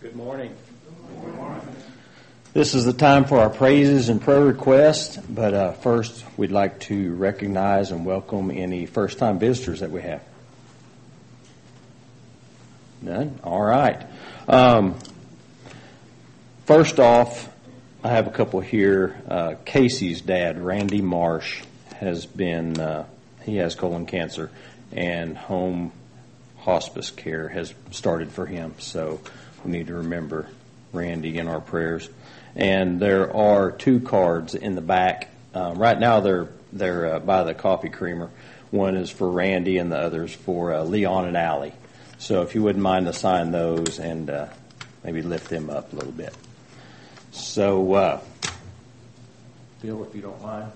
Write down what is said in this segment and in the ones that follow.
Good morning. This is the time for our praises and prayer requests, but first we'd like to recognize and welcome any first-time visitors that we have. None? All right. First off, I have a couple here. Casey's dad, Randy Marsh, has been, he has colon cancer, and home hospice care has started for him, so we need to remember Randy in our prayers. And there are 2 cards in the back. Right now they're by the coffee creamer. One is for Randy and the other is for Leon and Allie. So if you wouldn't mind to sign those and maybe lift them up a little bit. So, Bill, if you don't mind.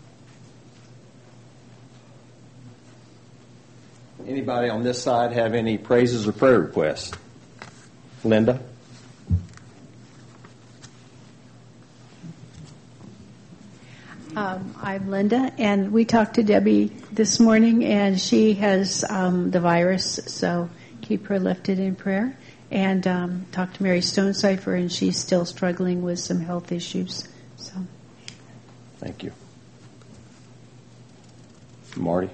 Anybody on this side have any praises or prayer requests? Linda? I'm Linda, and we talked to Debbie this morning, and she has the virus, so keep her lifted in prayer. And talked to Mary Stonecipher, and she's still struggling with some health issues. So, thank you. Marty?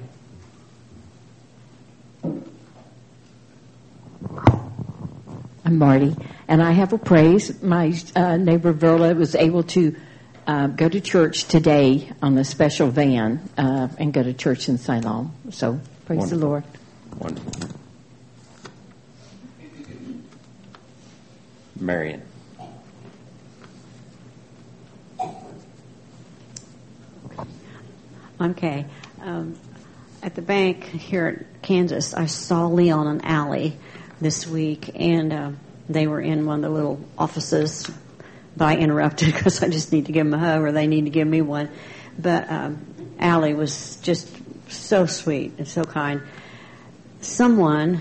I'm Marty, and I have a praise. My neighbor Verla was able to go to church today on the special van and go to church in Ceylon. So praise Wonderful. the Lord. Wonderful. Marion. Okay. At the bank here at Kansas, I saw Leon and Allie this week, and they were in one of the little offices. But I interrupted because I just need to give them a hug, or they need to give me one. But Allie was just so sweet and so kind. Someone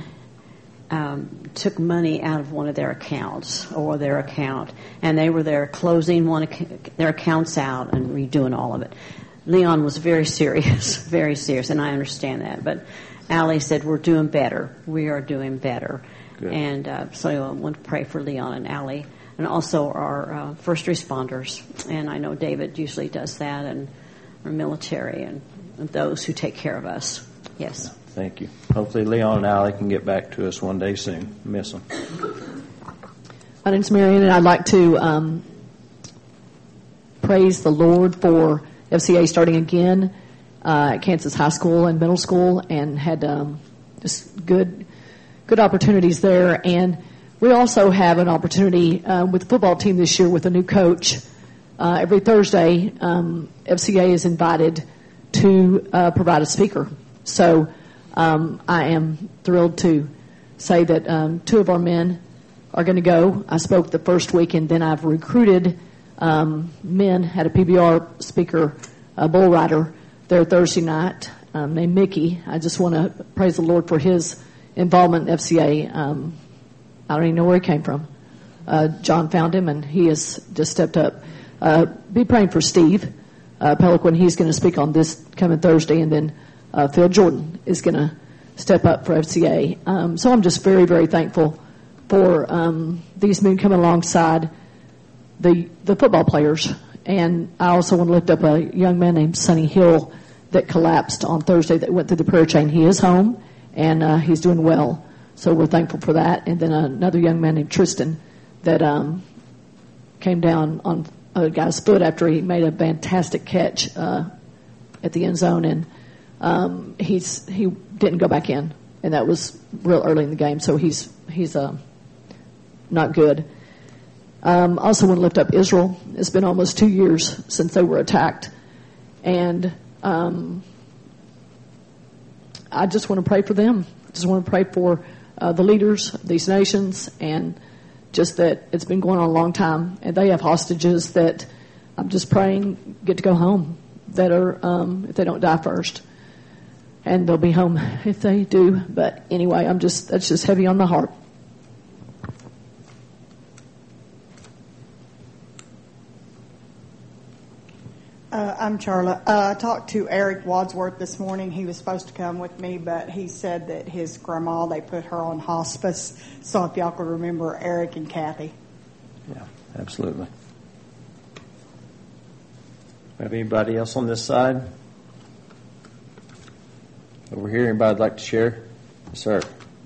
took money out of one of their accounts, or their account, and they were there closing their accounts out and redoing all of it. Leon was very serious, and I understand that. But Allie said, we're doing better. We are doing better. Good. And so I want to pray for Leon and Allie, and also our first responders. And I know David usually does that, and our military, and those who take care of us. Yes. Thank you. Hopefully Leon and Allie can get back to us one day soon. Miss them. My name's Marion, and I'd like to praise the Lord for FCA starting again at Kansas High School and Middle School, and had just good opportunities there. And we also have an opportunity with the football team this year with a new coach. Every Thursday, FCA is invited to provide a speaker. So I am thrilled to say that 2 of our men are going to go. I spoke the first week, and then I've recruited men, had a PBR speaker, a bull rider, there Thursday night named Mickey. I just want to praise the Lord for his involvement in FCA. I don't even know where he came from. John found him, and he has just stepped up. Be praying for Steve Peliquin. He's going to speak on this coming Thursday, and then Phil Jordan is going to step up for FCA. So I'm just very, very thankful for these men coming alongside the football players. And I also want to lift up a young man named Sonny Hill that collapsed on Thursday that went through the prayer chain. He is home, and he's doing well. So we're thankful for that. And then another young man named Tristan that came down on a guy's foot after he made a fantastic catch at the end zone, and he didn't go back in, and that was real early in the game. So he's not good. Also want to lift up Israel. It's been almost 2 years since they were attacked, and I just want to pray for them. I just want to pray for the leaders of these nations, and just that it's been going on a long time, and they have hostages that I'm just praying get to go home, that are if they don't die first, and they'll be home if they do. But anyway, that's just heavy on my heart. I'm Charlotte. I talked to Eric Wadsworth this morning. He was supposed to come with me, but he said that his grandma, they put her on hospice. So if y'all could remember Eric and Kathy. Yeah, absolutely. Have anybody else on this side? Over here, anybody like to share? Yes, sir.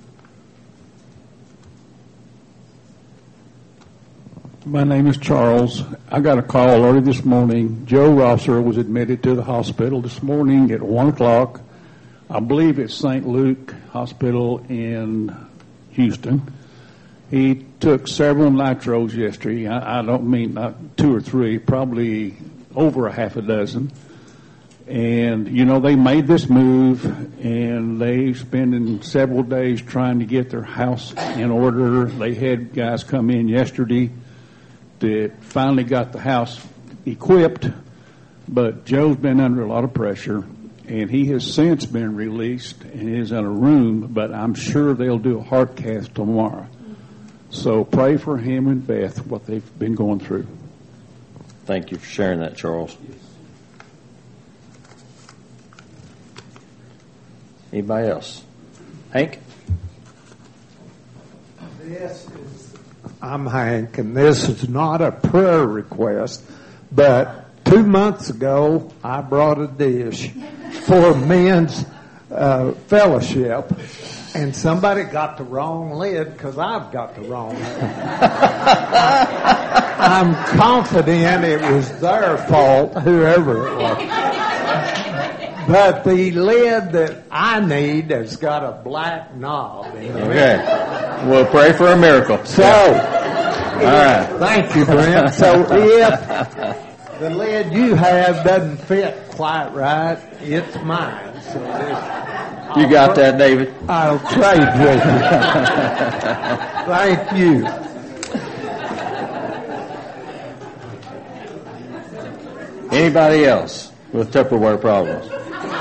My name is Charles. I got a call early this morning. Joe Rosser was admitted to the hospital this morning at 1 o'clock. I believe it's St. Luke Hospital in Houston. He took several nitros yesterday. I don't mean not 2 or 3, probably over a half a dozen. And, you know, they made this move, and they spending several days trying to get their house in order. They had guys come in yesterday that finally got the house equipped, but Joe's been under a lot of pressure, and he has since been released and is in a room, but I'm sure they'll do a heart cath tomorrow. So pray for him and Beth, what they've been going through. Thank you for sharing that, Charles. Anybody else? Hank? I'm Hank, and this is not a prayer request, but 2 months ago I brought a dish for men's fellowship, and somebody got the wrong lid because I've got the wrong lid. I'm confident it was their fault, whoever it was. But the lid that I need has got a black knob in it. Okay. We'll pray for a miracle. So, all right. Thank you, Brent. So if the lid you have doesn't fit quite right, it's mine. So you got that, David? I'll trade with you. Thank you. Anybody else with Tupperware problems?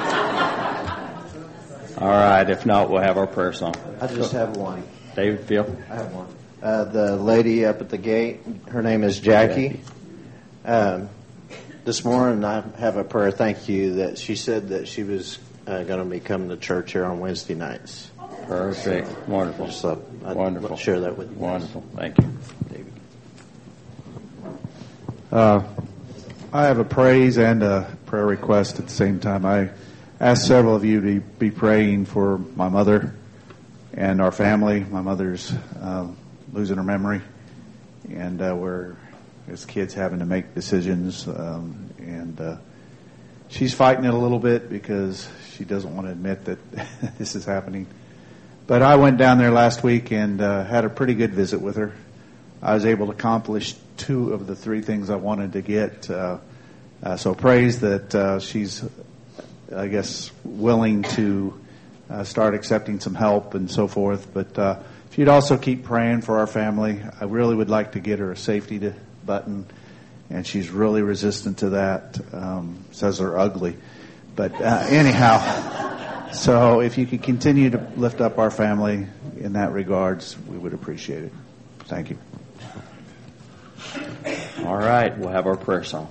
All right. If not, we'll have our prayer song. I just have one. David, Phil? I have one. The lady up at the gate, her name is Jackie. This morning I have a prayer thank you that she said that she was going to be coming to church here on Wednesday nights. Perfect. Wonderful. So I'd Wonderful. Share that with you. Wonderful. Thank you, David. I have a praise and a prayer request at the same time. I asked several of you to be praying for my mother and our family. My mother's losing her memory, and we're, as kids, having to make decisions. And she's fighting it a little bit because she doesn't want to admit that this is happening. But I went down there last week and had a pretty good visit with her. I was able to accomplish 2 of the 3 things I wanted to get. So praise that she's, I guess, willing to start accepting some help and so forth. But if you'd also keep praying for our family, I really would like to get her a safety button, and she's really resistant to that. Says they're ugly. But anyhow, so if you could continue to lift up our family in that regards, we would appreciate it. Thank you. All right. We'll have our prayer song.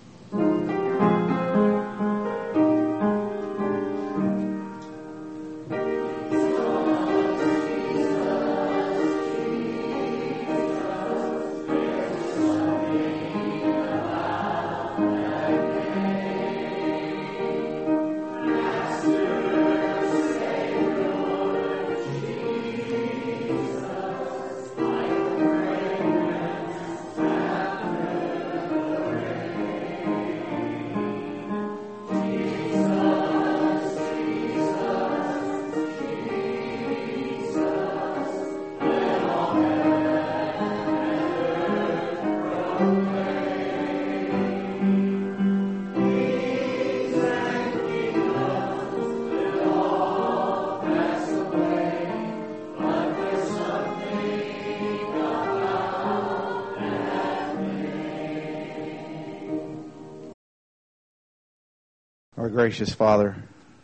Our gracious Father,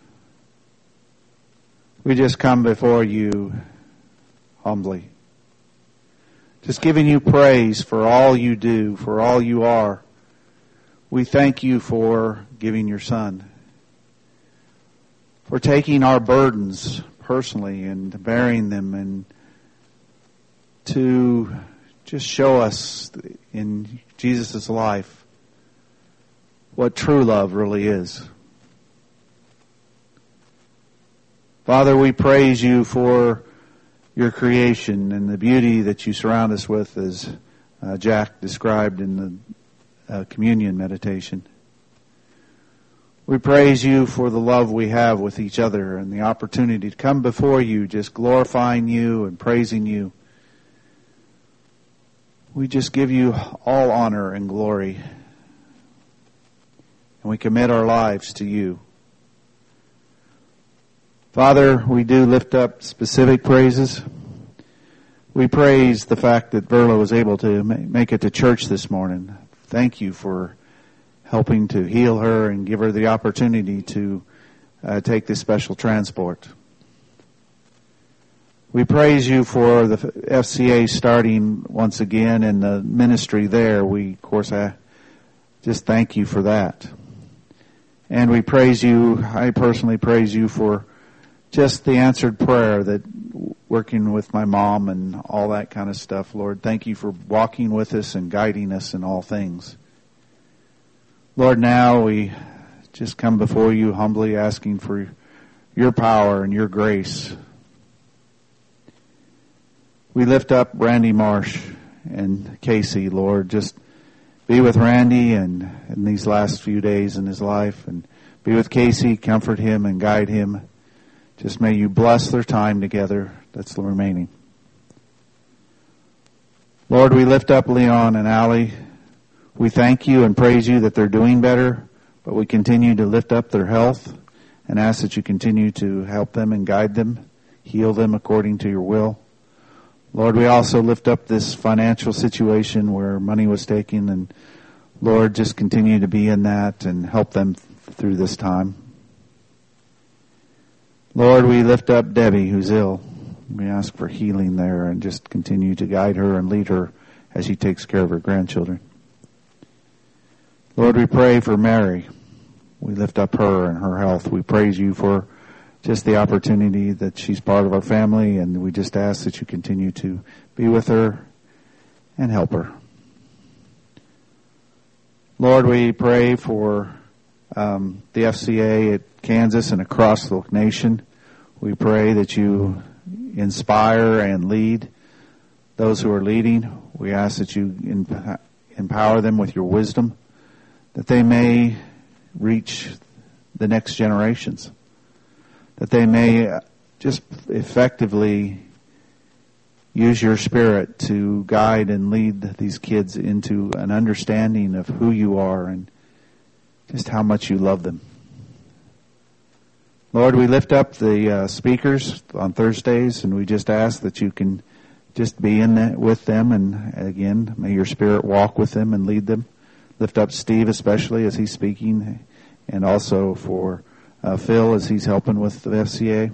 we just come before you humbly, just giving you praise for all you do, for all you are, We thank you for giving your Son, for taking our burdens personally and bearing them, and to just show us in Jesus' life what true love really is. Father, we praise you for your creation and the beauty that you surround us with, as Jack described in the communion meditation. We praise you for the love we have with each other and the opportunity to come before you, just glorifying you and praising you. We just give you all honor and glory, and we commit our lives to you. Father, we do lift up specific praises. We praise the fact that Verla was able to make it to church this morning. Thank you for helping to heal her and give her the opportunity to take this special transport. We praise you for the FCA starting once again in the ministry there. We, of course, just thank you for that. And we praise you, I personally praise you for just the answered prayer, that working with my mom and all that kind of stuff. Lord, thank you for walking with us and guiding us in all things. Lord, now we just come before you humbly asking for your power and your grace. We lift up Randy Marsh and Casey, Lord. Just be with Randy and in these last few days in his life, and be with Casey, comfort him and guide him. Just may you bless their time together that's the remaining. Lord, we lift up Leon and Allie. We thank you and praise you that they're doing better, but we continue to lift up their health and ask that you continue to help them and guide them, heal them according to your will. Lord, we also lift up this financial situation where money was taken, and Lord, just continue to be in that and help them through this time. Lord, we lift up Debbie, who's ill. We ask for healing there and just continue to guide her and lead her as she takes care of her grandchildren. Lord, we pray for Mary. We lift up her and her health. We praise you for just the opportunity that she's part of our family, and we just ask that you continue to be with her and help her. Lord, we pray for the FCA at Kansas and across the nation. We pray that you inspire and lead those who are leading. We ask that you empower them with your wisdom, that they may reach the next generations, that they may just effectively use your Spirit to guide and lead these kids into an understanding of who you are and just how much you love them. Lord, we lift up the speakers on Thursdays, and we just ask that you can just be in that with them, and again, may your Spirit walk with them and lead them. Lift up Steve especially as he's speaking, and also for Phil as he's helping with the FCA.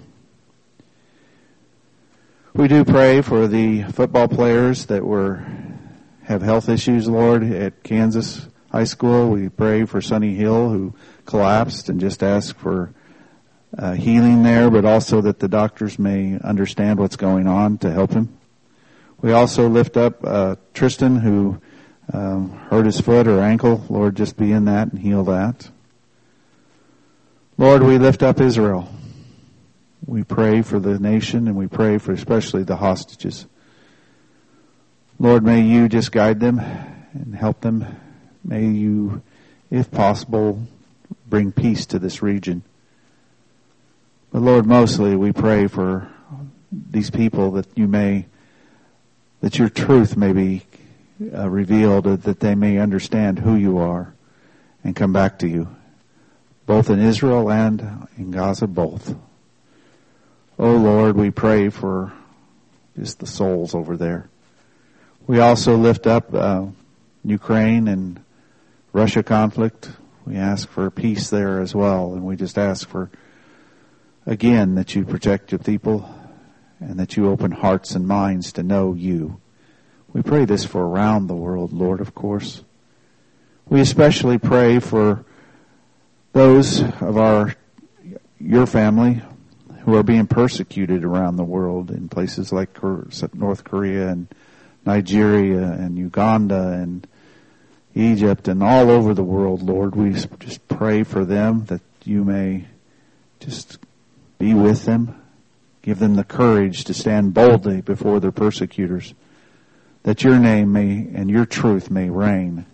We do pray for the football players that have health issues, Lord, at Kansas High School. We pray for Sonny Hill, who collapsed, and just ask for healing there, but also that the doctors may understand what's going on to help him. We also lift up Tristan, who hurt his foot or ankle. Lord, just be in that and heal that. Lord, we lift up Israel. We pray for the nation, and we pray for especially the hostages. Lord, may you just guide them and help them. May you, if possible, bring peace to this region. But Lord, mostly we pray for these people that your truth may be revealed, that they may understand who you are and come back to you, both in Israel and in Gaza, both. Oh Lord, we pray for just the souls over there. We also lift up Ukraine and Russia conflict. We ask for peace there as well, and we just ask for, again, that you protect your people and that you open hearts and minds to know you. We pray this for around the world, Lord, of course. We especially pray for those of your family who are being persecuted around the world in places like North Korea and Nigeria and Uganda and Egypt and all over the world, Lord. We just pray for them that you may just be with them, give them the courage to stand boldly before their persecutors, that your name may and your truth may reign.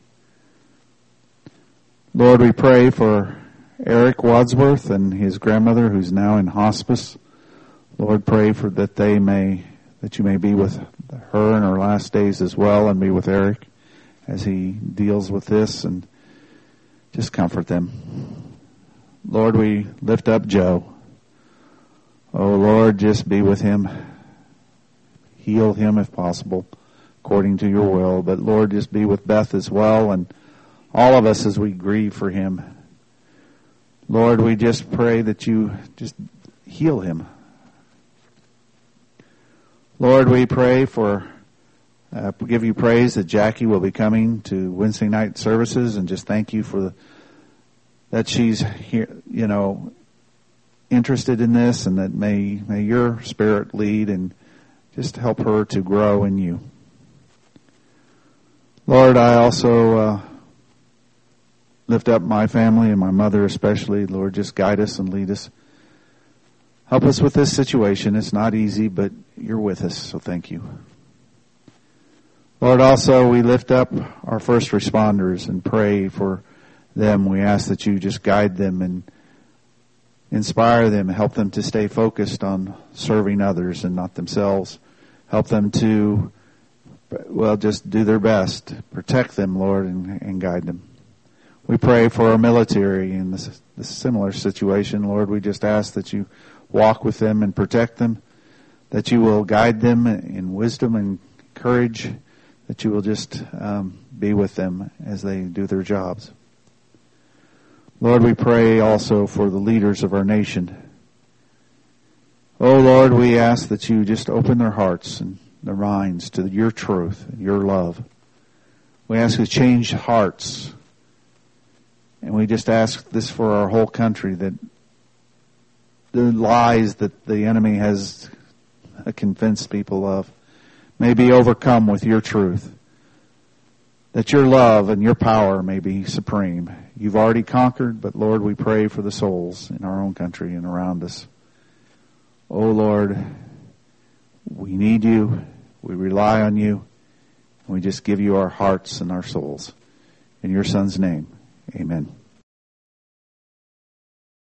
Lord, we pray for Eric Wadsworth and his grandmother who's now in hospice. Lord, pray for that you may be with her in her last days as well, and be with Eric as he deals with this, and just comfort them. Lord, we lift up Joe. Oh Lord, just be with him. Heal him if possible, according to your will. But Lord, just be with Beth as well, and all of us as we grieve for him. Lord, we just pray that you just heal him. Lord, we pray we give you praise that Jackie will be coming to Wednesday night services, and just thank you for that she's here, interested in this, and that may your Spirit lead and just help her to grow in you. Lord, I also lift up my family and my mother especially. Lord, just guide us and lead us. Help us with this situation. It's not easy, but you're with us, so thank you. Lord, also we lift up our first responders and pray for them. We ask that you just guide them and inspire them, help them to stay focused on serving others and not themselves. Help them to, just do their best. Protect them, Lord, and guide them. We pray for our military in this similar situation. Lord, we just ask that you walk with them and protect them, that you will guide them in wisdom and courage, that you will just be with them as they do their jobs. Lord, we pray also for the leaders of our nation. Oh, Lord, we ask that you just open their hearts and their minds to your truth and your love. We ask you to change hearts. And we just ask this for our whole country, that the lies that the enemy has convinced people of may be overcome with your truth. That your love and your power may be supreme. You've already conquered, but Lord, we pray for the souls in our own country and around us. Oh Lord, we need you. We rely on you. And we just give you our hearts and our souls. In your Son's name, amen.